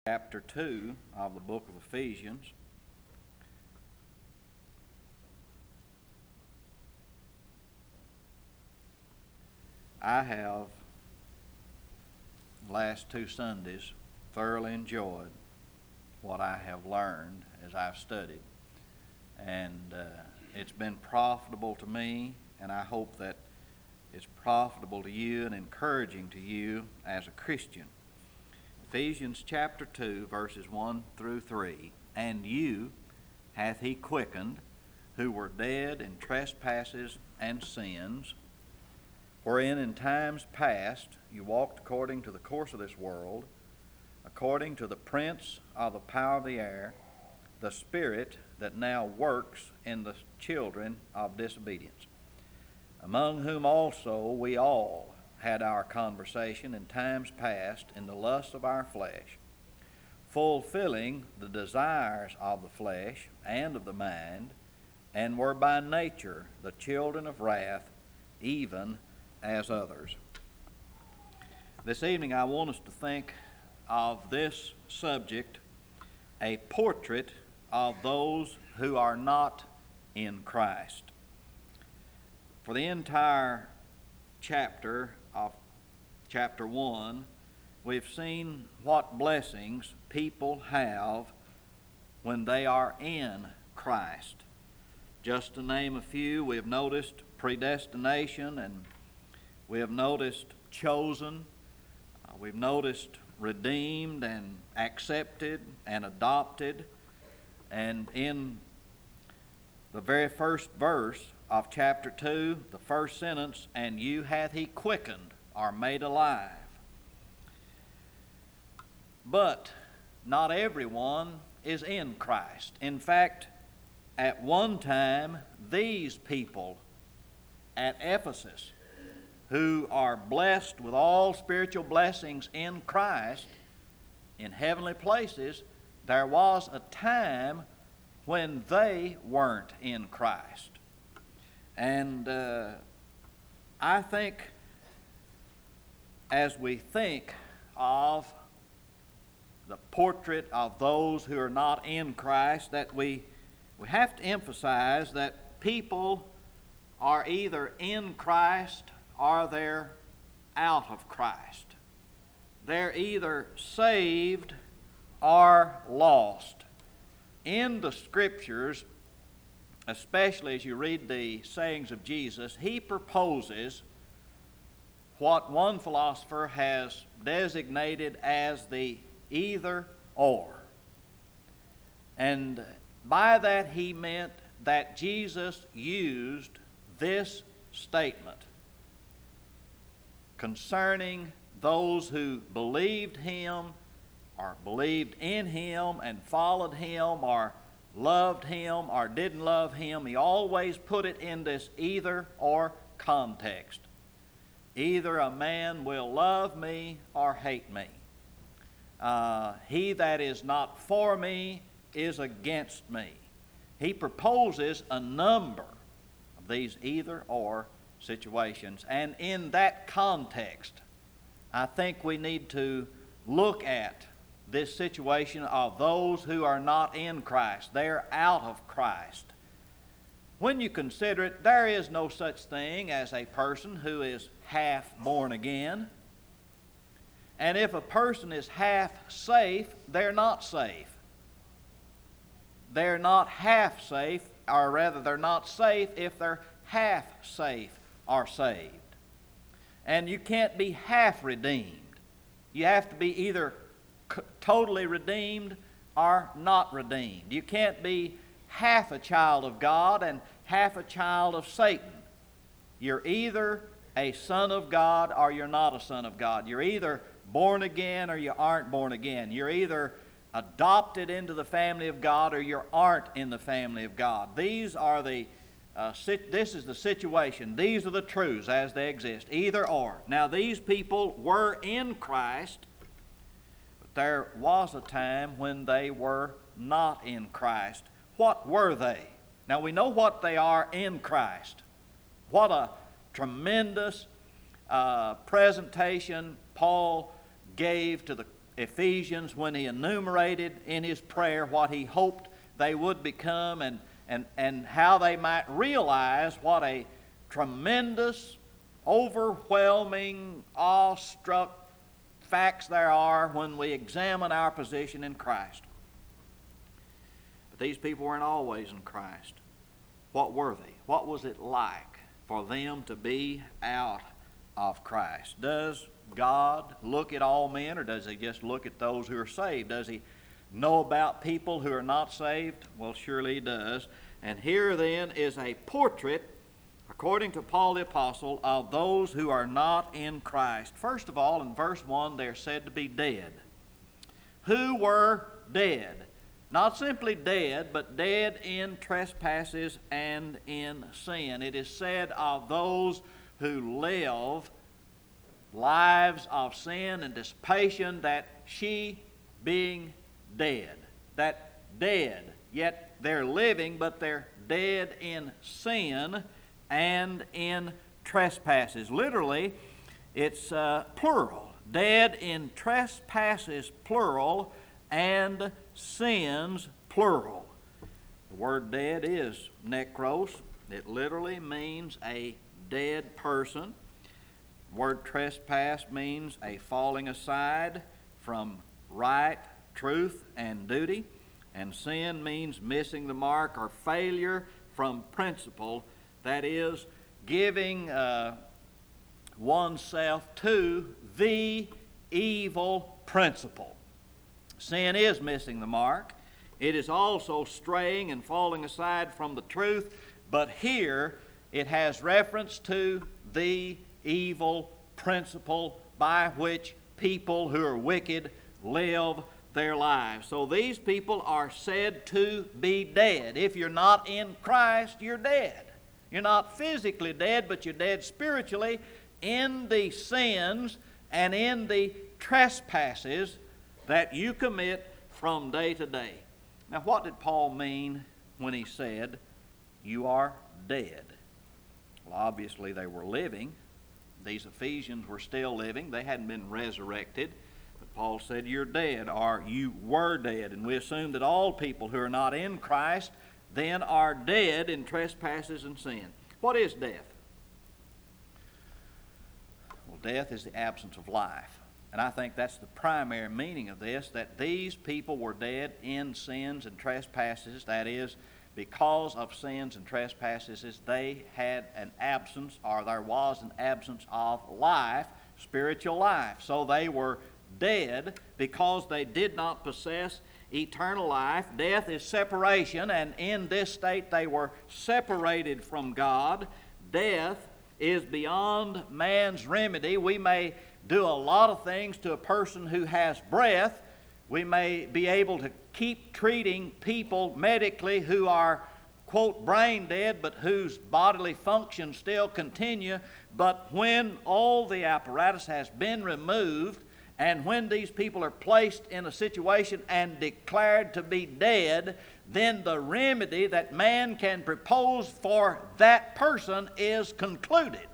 Chapter 2 of the book of Ephesians. I have, the last two Sundays, thoroughly enjoyed what I have learned as I've studied. And it's been profitable to me, and I hope that it's profitable to you and encouraging to you as a Christian. Ephesians chapter 2, verses 1 through 3. And you hath he quickened, who were dead in trespasses and sins, wherein in times past you walked according to the course of this world, according to the prince of the power of the air, the spirit that now works in the children of disobedience, among whom also we all had our conversation in times past in the lusts of our flesh, fulfilling the desires of the flesh and of the mind, and were by nature the children of wrath, even as others. This evening I want us to think of this subject, a portrait of those who are not in Christ. For the entire chapter of chapter 1, we've seen what blessings people have when they are in Christ. Just to name a few, we have noticed predestination, and we have noticed chosen, we've noticed redeemed and accepted and adopted, and in the very first verse of chapter 2, the first sentence, and you hath he quickened, are made alive. But not everyone is in Christ. In fact, at one time, these people at Ephesus, who are blessed with all spiritual blessings in Christ, in heavenly places, there was a time when they weren't in Christ. And I think as we think of the portrait of those who are not in Christ, that we have to emphasize that people are either in Christ or they're out of Christ. They're either saved or lost. In the Scriptures, especially as you read the sayings of Jesus, he proposes what one philosopher has designated as the either or. And by that he meant that Jesus used this statement concerning those who believed him or believed in him and followed him or loved him or didn't love him. He always put it in this either or context. Either a man will love me or hate me. He that is not for me is against me. He proposes a number of these either or situations. And in that context, I think we need to look at this situation of those who are not in Christ. They're out of Christ. When you consider it, there is no such thing as a person who is half born again. And if a person is half safe, they're not safe. They're not half safe, or rather they're not safe if they're half safe or saved. And you can't be half redeemed. You have to be either totally redeemed or not redeemed. You can't be half a child of God and half a child of Satan. You're either a son of God or you're not a son of God. You're either born again or you aren't born again. You're either adopted into the family of God or you aren't in the family of God. These are this is the situation. These are the truths as they exist. Either or. Now these people were in Christ, but there was a time when they were not in Christ. What were they? Now we know what they are in Christ. What a tremendous presentation Paul gave to the Ephesians when he enumerated in his prayer what he hoped they would become and how they might realize what a tremendous, overwhelming, awestruck facts there are when we examine our position in Christ. But these people weren't always in Christ. What were they? What was it like for them to be out of Christ? Does God look at all men, or does he just look at those who are saved? Does he know about people who are not saved? Well, surely he does. And here then is a portrait, according to Paul the Apostle, of those who are not in Christ. First of all, in verse 1, they're said to be dead. Who were dead? Not simply dead, but dead in trespasses and in sin. It is said of those who live lives of sin and dissipation that she being dead. That dead, yet they're living, but they're dead in sin and in trespasses. Literally, it's plural. Dead in trespasses, plural, and sins, plural. The word dead is nekros. It literally means a dead person. The word trespass means a falling aside from right, truth, and duty. And sin means missing the mark or failure from principle. That is, giving oneself to the evil principle. Sin is missing the mark. It is also straying and falling aside from the truth, but here it has reference to the evil principle by which people who are wicked live their lives. So these people are said to be dead. If you're not in Christ, you're dead. You're not physically dead, but you're dead spiritually in the sins and in the trespasses that you commit from day to day. Now, what did Paul mean when he said, you are dead? Well, obviously they were living. These Ephesians were still living. They hadn't been resurrected. But Paul said, you're dead, or you were dead. And we assume that all people who are not in Christ then are dead in trespasses and sin. What is death? Well, death is the absence of life. And I think that's the primary meaning of this, that these people were dead in sins and trespasses. That is, because of sins and trespasses, they had an absence, or there was an absence of life, spiritual life. So they were dead because they did not possess eternal life. Death is separation, and in this state they were separated from God. Death is beyond man's remedy. We may do a lot of things to a person who has breath. We may be able to keep treating people medically who are, quote, brain dead, but whose bodily functions still continue. But when all the apparatus has been removed, and when these people are placed in a situation and declared to be dead, then the remedy that man can propose for that person is concluded.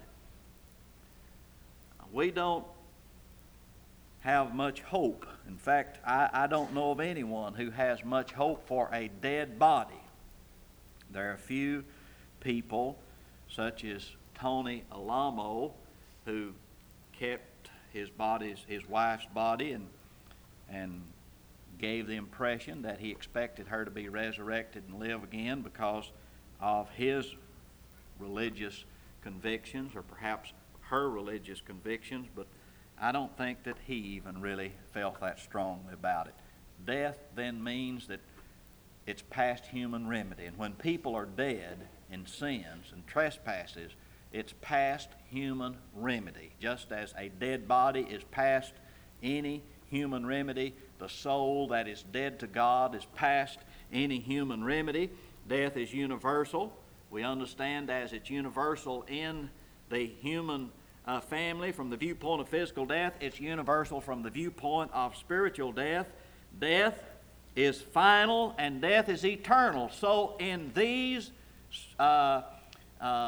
We don't have much hope. In fact, I don't know of anyone who has much hope for a dead body. There are a few people, such as Tony Alamo, who kept his wife's body, and gave the impression that he expected her to be resurrected and live again because of his religious convictions, or perhaps her religious convictions, but I don't think that he even really felt that strongly about it. Death then means that it's past human remedy. And when people are dead in sins and trespasses, it's past human remedy. Just as a dead body is past any human remedy, the soul that is dead to God is past any human remedy. Death is universal. We understand as it's universal in the human family from the viewpoint of physical death, it's universal from the viewpoint of spiritual death. Death is final and death is eternal. So in these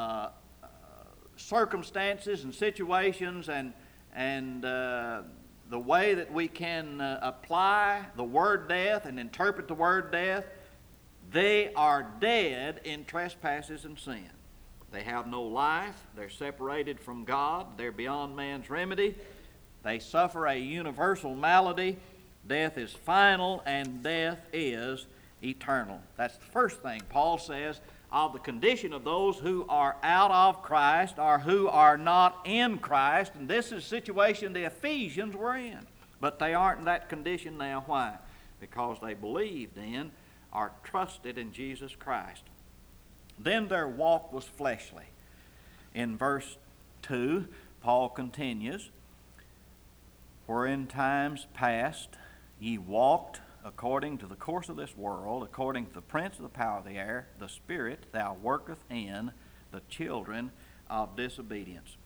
circumstances and situations and the the way that we can apply the word death and interpret the word death, they are dead in trespasses and sin. They have no life. They're separated from God. They're beyond man's remedy. They suffer a universal malady. Death is final, and death is eternal. That's the first thing Paul says of the condition of those who are out of Christ or who are not in Christ. And this is the situation the Ephesians were in. But they aren't in that condition now. Why? Because they believed in or trusted in Jesus Christ. Then their walk was fleshly. In verse 2, Paul continues, "For in times past ye walked according to the course of this world, according to the prince of the power of the air, the spirit that worketh in the children of disobedience.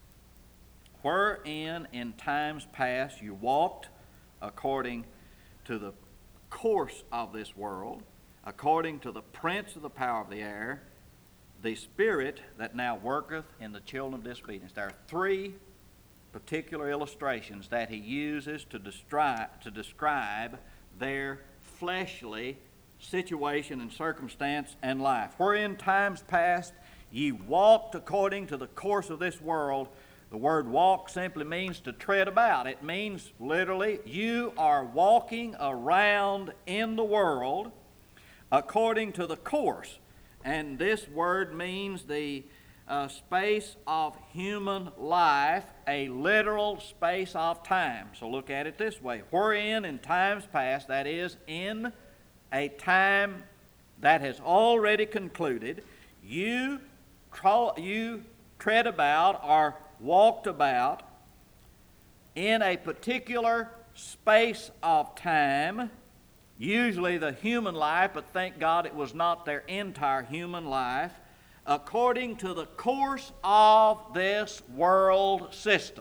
Wherein in times past you walked according to the course of this world, according to the prince of the power of the air, the spirit that now worketh in the children of disobedience." There are three particular illustrations that he uses to describe their fleshly situation and circumstance and life. Wherein times past ye walked according to the course of this world. The word walk simply means to tread about. It means literally you are walking around in the world according to the course. And this word means the space of human life, a literal space of time. So look at it this way. Wherein in times past, that is, in a time that has already concluded, you tread about or walked about in a particular space of time, usually the human life, but thank God it was not their entire human life, according to the course of this world system.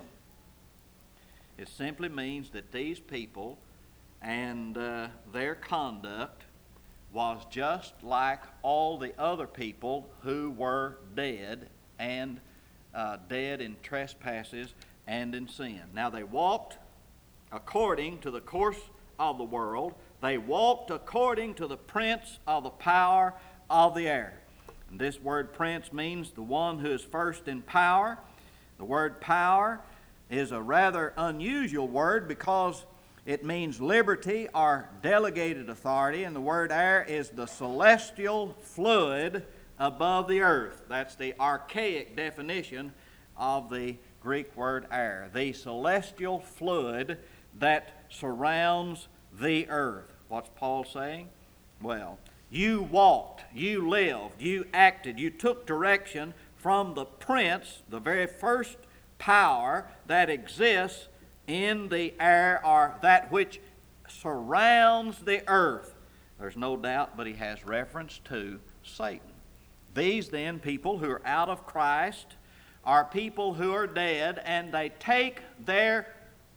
It simply means that these people and their conduct was just like all the other people who were dead and dead in trespasses and in sin. Now they walked according to the course of the world. They walked according to the prince of the power of the air. And this word prince means the one who is first in power. The word power is a rather unusual word because it means liberty or delegated authority, and the word air is the celestial fluid above the earth. That's the archaic definition of the Greek word air, the celestial fluid that surrounds the earth. What's Paul saying? Well, you walked, you lived, you acted, you took direction from the prince, the very first power that exists in the air or that which surrounds the earth. There's no doubt, but he has reference to Satan. These then, people who are out of Christ, are people who are dead, and they take their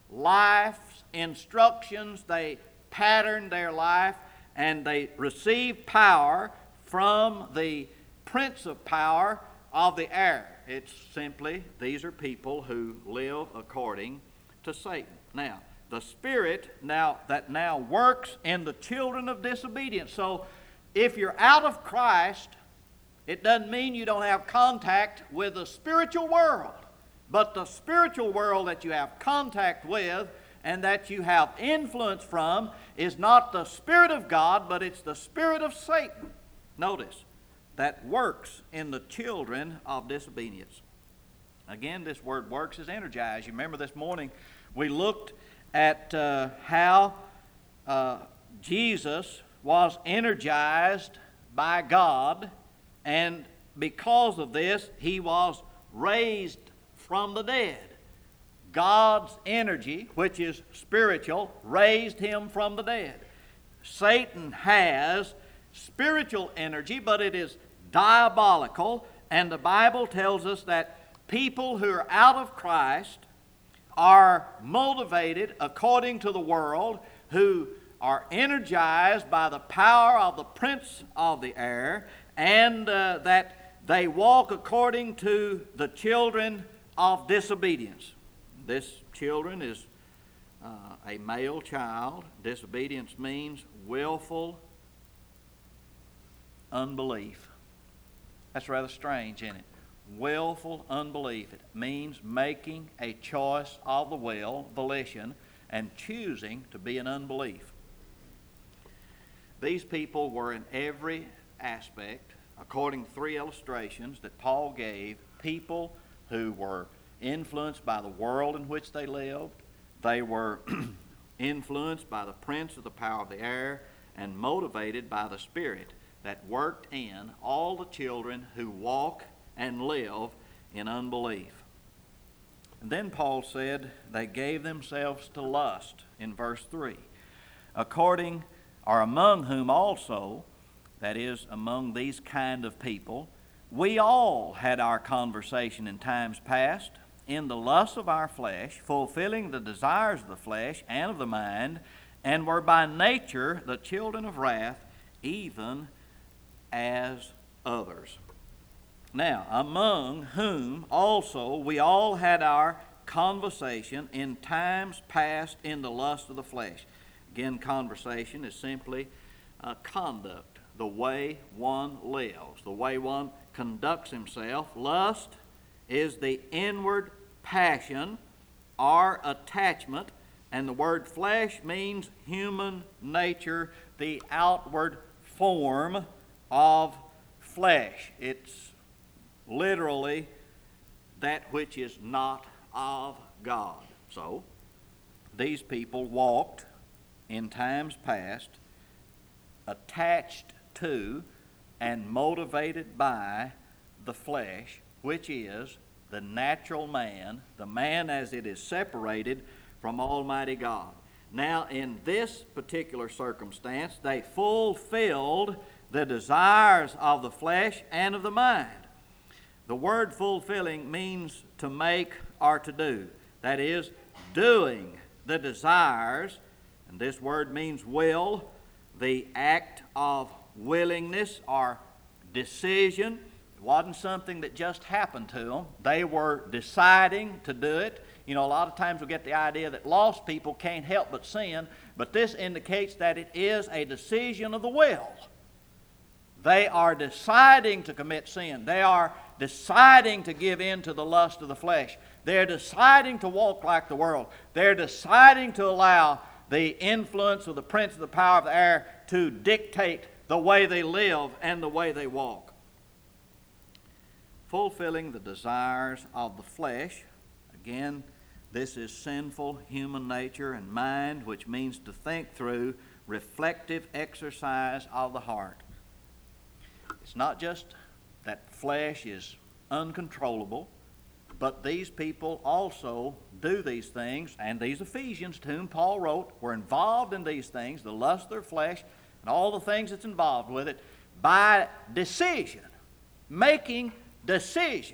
life's instructions, they pattern their life, and they receive power from the prince of power of the air. It's simply, these are people who live according to Satan. Now, the spirit that now works in the children of disobedience. So, if you're out of Christ, it doesn't mean you don't have contact with the spiritual world. But the spiritual world that you have contact with and that you have influence from is not the Spirit of God, but it's the spirit of Satan. Notice, that works in the children of disobedience. Again, this word works is energized. You remember this morning we looked at how Jesus was energized by God, and because of this, he was raised from the dead. God's energy, which is spiritual, raised him from the dead. Satan has spiritual energy, but it is diabolical, and the Bible tells us that people who are out of Christ are motivated according to the world, who are energized by the power of the prince of the air, and that they walk according to the children of disobedience. This children is a male child, disobedience means willful unbelief. That's rather strange, isn't it? Willful unbelief. It means making a choice of the will, volition, and choosing to be in unbelief. These people were in every aspect, according to three illustrations that Paul gave, people who were influenced by the world in which they lived. They were influenced by the prince of the power of the air and motivated by the Spirit that worked in all the children who walk and live in unbelief. And then Paul said they gave themselves to lust in verse 3. According, or among whom also, that is, among these kind of people, we all had our conversation in times past, in the lusts of our flesh, fulfilling the desires of the flesh and of the mind, and were by nature the children of wrath, even as others. Now, among whom also we all had our conversation in times past in the lust of the flesh. Again, conversation is simply conduct, the way one lives, the way one conducts himself. Lust is the inward passion or attachment, and the word flesh means human nature, the outward form of flesh. It's literally that which is not of God. So, these people walked in times past attached to and motivated by the flesh, which is the natural man, the man as it is separated from Almighty God. Now, in this particular circumstance, they fulfilled the desires of the flesh and of the mind. The word fulfilling means to make or to do. That is, doing the desires, and this word means will, the act of willingness or decision. It wasn't something that just happened to them. They were deciding to do it. You know, a lot of times we get the idea that lost people can't help but sin, but this indicates that it is a decision of the will. They are deciding to commit sin. They are deciding to give in to the lust of the flesh. They're deciding to walk like the world. They're deciding to allow the influence of the prince of the power of the air to dictate the way they live and the way they walk. Fulfilling the desires of the flesh. Again, this is sinful human nature and mind, which means to think through reflective exercise of the heart. It's not just that flesh is uncontrollable, but these people also do these things, and these Ephesians to whom Paul wrote were involved in these things, the lust of their flesh and all the things that's involved with it, by decision, making decisions.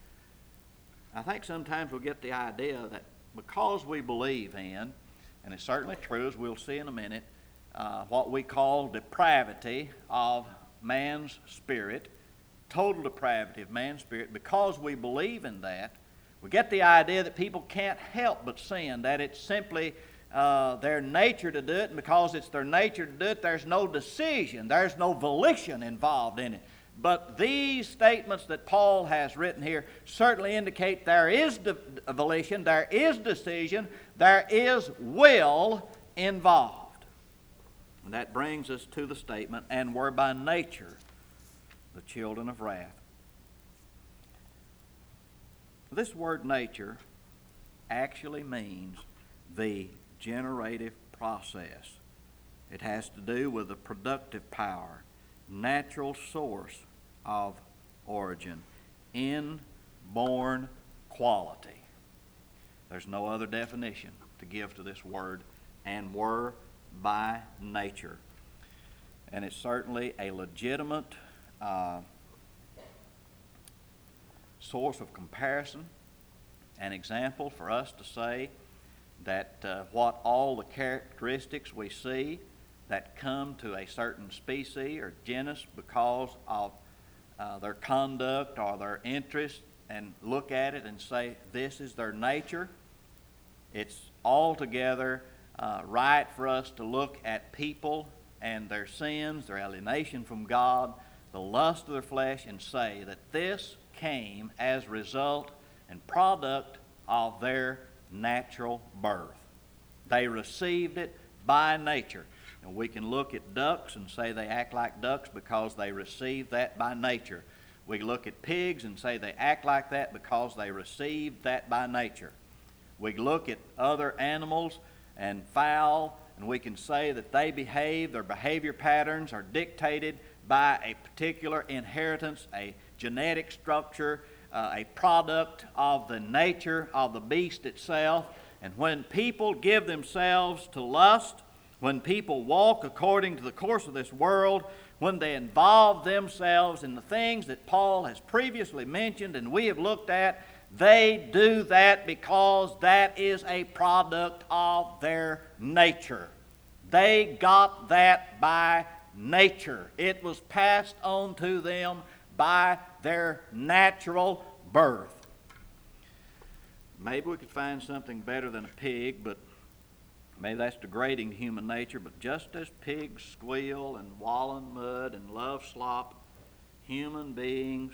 I think sometimes we'll get the idea that because we believe in, and it's certainly true as we'll see in a minute, what we call depravity of man's spirit, total depravity of man's spirit, because we believe in that, we get the idea that people can't help but sin, that it's simply their nature to do it, and because it's their nature to do it, there's no decision, there's no volition involved in it. But these statements that Paul has written here certainly indicate there is volition, there is decision, there is will involved. And that brings us to the statement, and were by nature the children of wrath. This word nature actually means the generative process. It has to do with the productive power, natural source of origin, inborn quality. There's no other definition to give to this word, and were by nature. And it's certainly a legitimate source of comparison, an example for us to say that what all the characteristics we see that come to a certain species or genus because of their conduct or their interest, and look at it and say this is their nature, it's altogether right for us to look at people and their sins, their alienation from God, the lust of their flesh, and say that this came as a result and product of their natural birth. They received it by nature. And we can look at ducks and say they act like ducks because they received that by nature. We look at pigs and say they act like that because they received that by nature. We look at other animals and fowl, and we can say that they behave, their behavior patterns are dictated by a particular inheritance, a genetic structure, a product of the nature of the beast itself. And when people give themselves to lust, when people walk according to the course of this world, when they involve themselves in the things that Paul has previously mentioned and we have looked at, they do that because that is a product of their nature. They got that by nature. It was passed on to them by their natural birth. Maybe we could find something better than a pig, but maybe that's degrading human nature. But just as pigs squeal and wallow in mud and love slop, human beings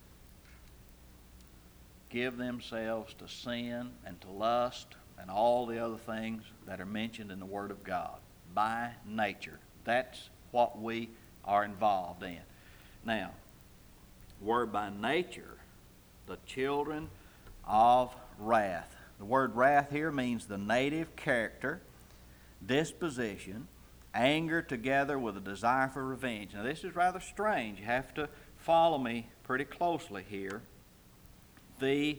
give themselves to sin and to lust and all the other things that are mentioned in the Word of God by nature. That's what we are involved in. Now, word by nature, the children of wrath. The word wrath here means the native character, disposition, anger together with a desire for revenge. Now this is rather strange. You have to follow me pretty closely here. The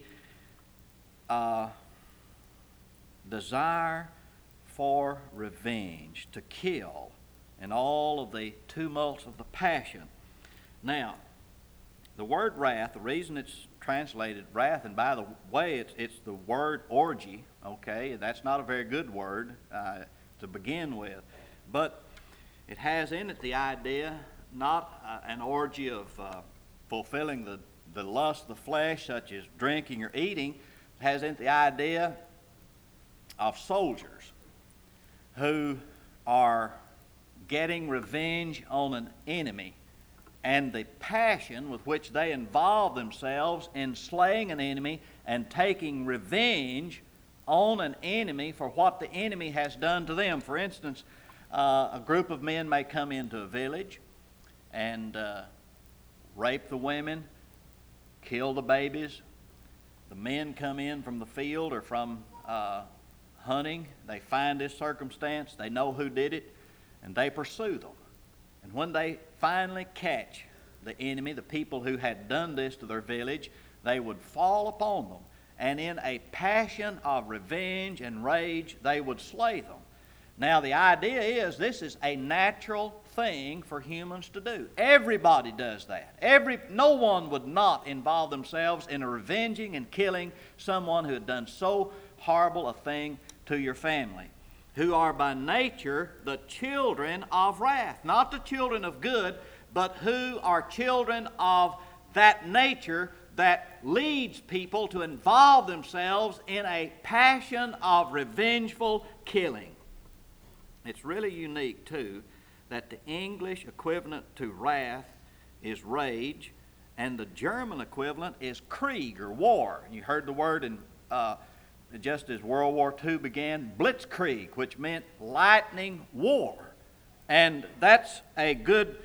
desire for revenge, to kill, and all of the tumults of the passion. Now, the word wrath, the reason it's translated wrath, and by the way, it's the word orgy, okay? That's not a very good word to begin with. But it has in it the idea, not an orgy of fulfilling the lust of the flesh, such as drinking or eating. It has in it the idea of soldiers who are getting revenge on an enemy, and the passion with which they involve themselves in slaying an enemy and taking revenge on an enemy for what the enemy has done to them. For instance, a group of men may come into a village and rape the women, kill the babies. The men come in from the field or from hunting. They find this circumstance. They know who did it, and they pursue them. And when they finally catch the enemy, the people who had done this to their village, they would fall upon them. And in a passion of revenge and rage, they would slay them. Now, the idea is this is a natural thing for humans to do. Everybody does that. No one would not involve themselves in a revenging and killing someone who had done so horrible a thing to your family, who are by nature the children of wrath. Not the children of good, but who are children of that nature that leads people to involve themselves in a passion of revengeful killing. It's really unique, too, that the English equivalent to wrath is rage, and the German equivalent is Krieg, or war. And you heard the word in just as World War II began, Blitzkrieg, which meant lightning war. And that's a good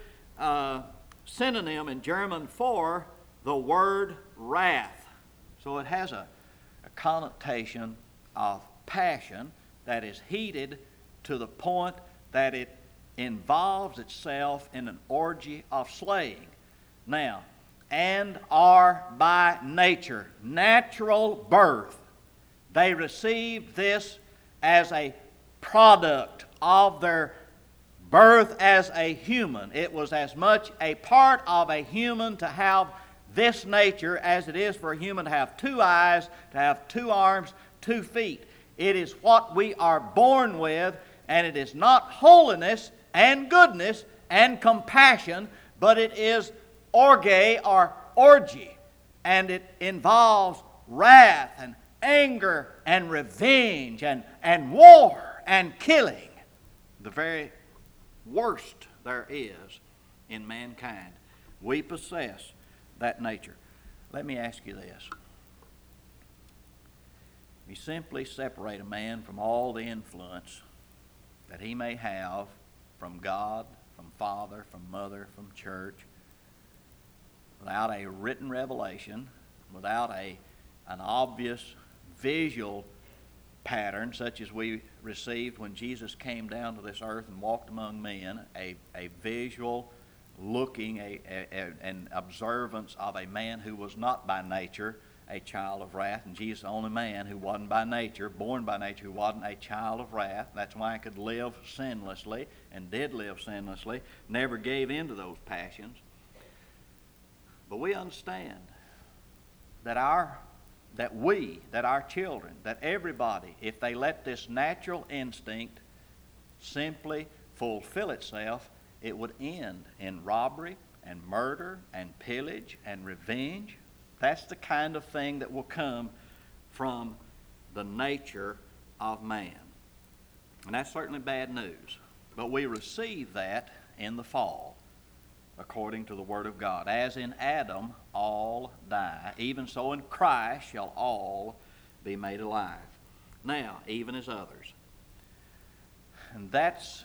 synonym in German for the word wrath. So it has a connotation of passion that is heated to the point that it involves itself in an orgy of slaying. Now, and are by nature, natural birth. They received this as a product of their birth as a human. It was as much a part of a human to have this nature as it is for a human to have 2 eyes, to have 2 arms, 2 feet. It is what we are born with, and it is not holiness and goodness and compassion, but it is orge or orgy, and it involves wrath and anger and revenge and war and killing. The very worst there is in mankind. We possess that nature. Let me ask you this. We simply separate a man from all the influence that he may have from God, from father, from mother, from church, without a written revelation, without an obvious visual pattern such as we received when Jesus came down to this earth and walked among men, a visual looking, an observance of a man who was not by nature a child of wrath, and Jesus the only man who wasn't by nature, born by nature, who wasn't a child of wrath. That's why he could live sinlessly and did live sinlessly, never gave in to those passions. But we understand that our children, that everybody, if they let this natural instinct simply fulfill itself, it would end in robbery and murder and pillage and revenge. That's the kind of thing that will come from the nature of man. And that's certainly bad news. But we receive that in the fall, according to the Word of God. As in Adam all die, even so in Christ shall all be made alive. Now, even as others. And that's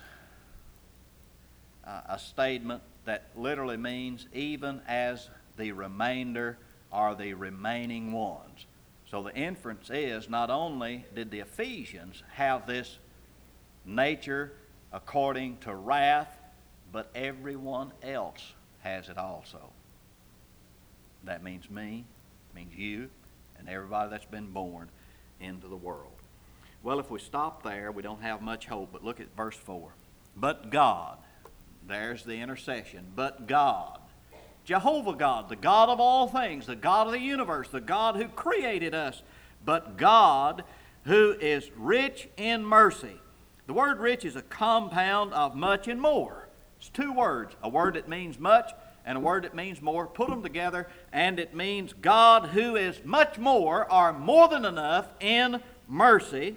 a statement that literally means even as the remainder are the remaining ones. So the inference is not only did the Ephesians have this nature according to wrath, but everyone else has it also. That means me, means you, and everybody that's been born into the world. Well, if we stop there, we don't have much hope, but look at verse 4. But God, there's the intercession, but God, Jehovah God, the God of all things, the God of the universe, the God who created us, but God who is rich in mercy. The word rich is a compound of much and more. It's two words, a word that means much and a word that means more. Put them together and it means God who is much more or more than enough in mercy.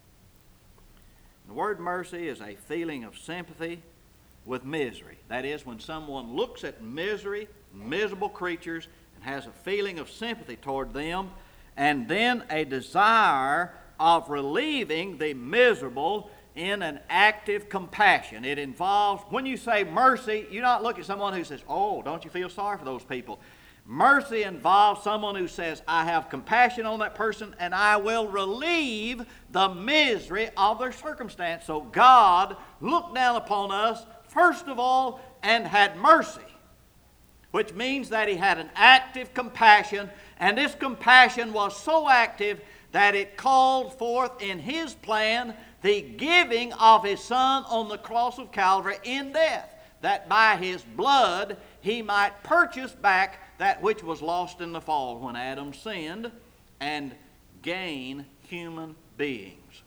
The word mercy is a feeling of sympathy with misery. That is, when someone looks at miserable creatures, and has a feeling of sympathy toward them, and then a desire of relieving the miserable in an active compassion. It involves, when you say mercy, you not look at someone who says, oh, don't you feel sorry for those people. Mercy involves someone who says, I have compassion on that person and I will relieve the misery of their circumstance. So God looked down upon us first of all and had mercy, which means that he had an active compassion, and this compassion was so active that it called forth in his plan the giving of his Son on the cross of Calvary in death, that by his blood he might purchase back that which was lost in the fall when Adam sinned and gain human beings.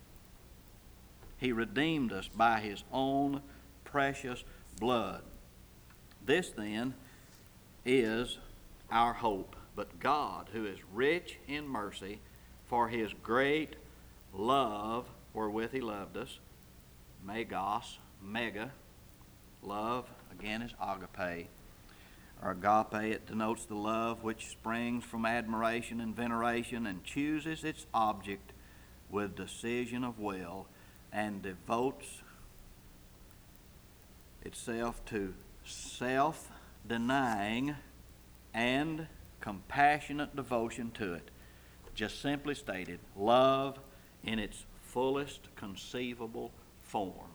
He redeemed us by his own precious blood. This then is our hope. But God, who is rich in mercy, for his great love wherewith he loved us, megos, mega, love, again, is agape. Or agape, it denotes the love which springs from admiration and veneration and chooses its object with decision of will and devotes itself to self-denying and compassionate devotion to it. Just simply stated, love in its fullest conceivable form.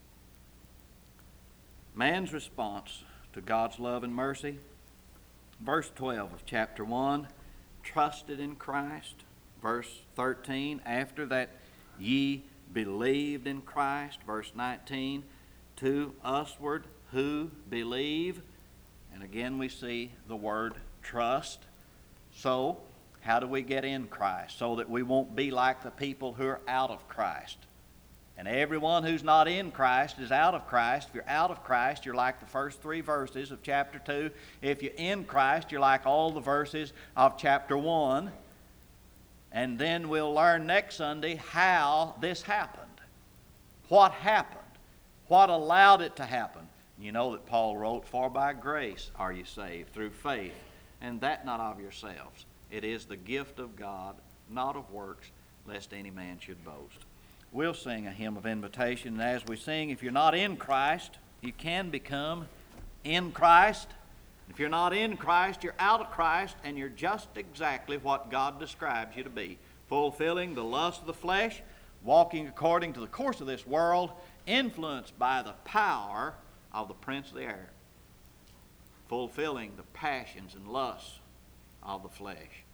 Man's response to God's love and mercy, verse 12 of chapter 1, trusted in Christ. Verse 13, after that ye believed in Christ. Verse 19, to usward who believe. And again we see the word trust. So, how do we get in Christ? So that we won't be like the people who are out of Christ. And everyone who's not in Christ is out of Christ. If you're out of Christ, you're like the first 3 verses of chapter 2. If you're in Christ, you're like all the verses of chapter 1. And then we'll learn next Sunday how this happened. What happened? What allowed it to happen? You know that Paul wrote, "For by grace are you saved, through faith, and that not of yourselves. It is the gift of God, not of works, lest any man should boast." We'll sing a hymn of invitation, and as we sing, if you're not in Christ, you can become in Christ. If you're not in Christ, you're out of Christ, and you're just exactly what God describes you to be, fulfilling the lust of the flesh, walking according to the course of this world, influenced by the power of the prince of the air, fulfilling the passions and lusts of the flesh.